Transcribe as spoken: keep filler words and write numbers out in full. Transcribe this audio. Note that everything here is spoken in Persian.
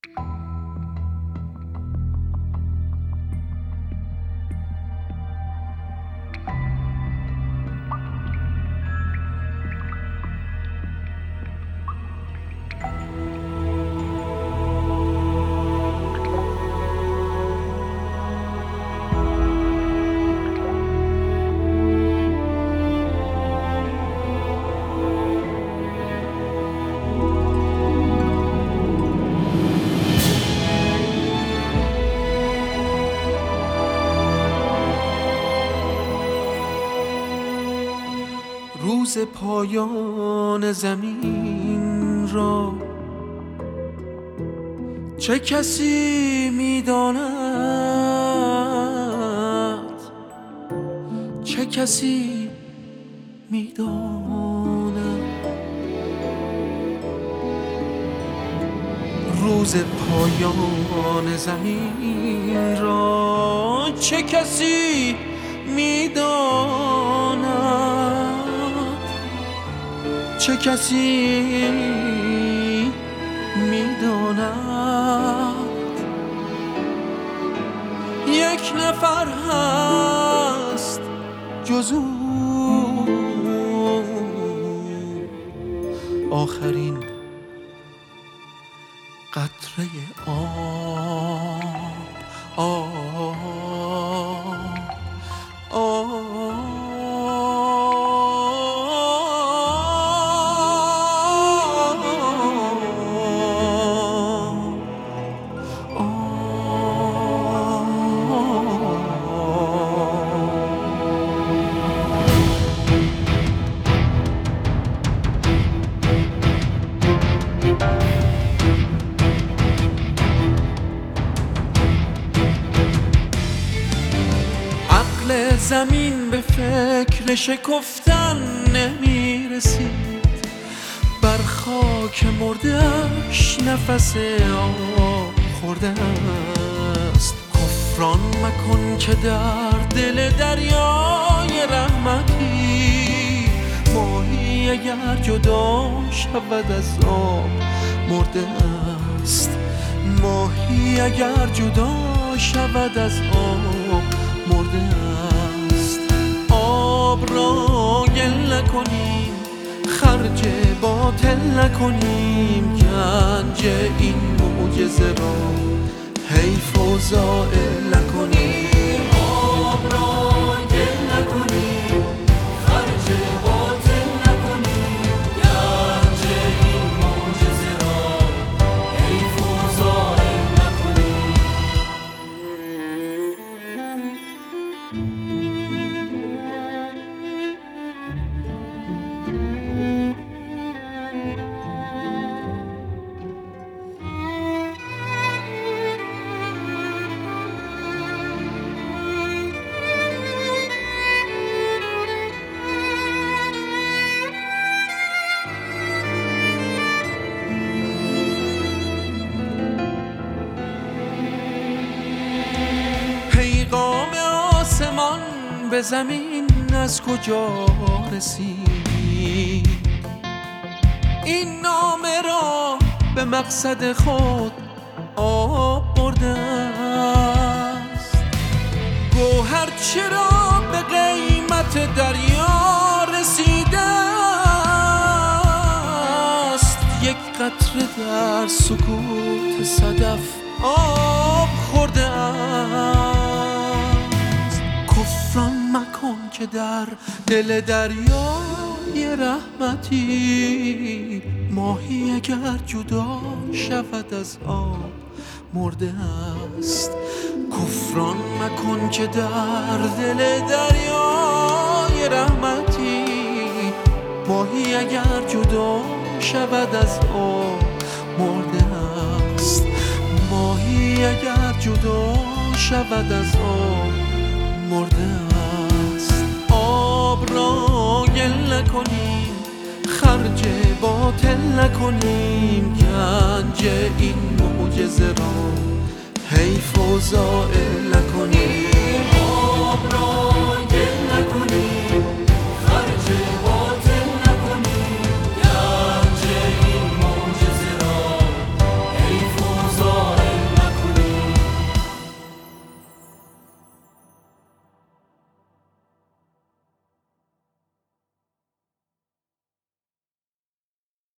روز پایان زمین را چه کسی میداند، چه کسی میداند. روز پایان زمین را چه کسی میداند، چه کسی میداند. یک نفر هست جز او، آخرین قطره آب. آب آب زمین به فکر شکفتن نمی رسید، بر خاک مرده‌اش نفس آب خورده است. کفران مکن که در دل دریای رحمتی، ماهی اگر جدا شود از آب مرده است. ماهی اگر جدا شود از آب مرده است. آب را گل نکنیم، خرج باطل نکنیم، گنج این معجزه را حیف و ضایع نکنیم. آب را گل نکنیم، خرج باطل نکنیم، گنج این معجزه را حیف و ضایع نکنیم. پیغام آسمان به زمین از کجا رسید؟ این نامه را به مقصد خود آب برده است. گوهر چرا به قیمت دریا رسیده است؟ یک قطره در سکوت صدف آب خورده است. کفران مکن که در دل دریای رحمتی، ماهی اگر جدا شود از آب مرده است. کفران مکن که در دل دریای رحمتی، ماهی اگر جدا شود از آب مرده است. ماهی اگر جدا شود از آب مرده است. آب را گل نکنیم، خرج باطل نکنیم، گنج این معجزه را حیف و ضایع نکنیم.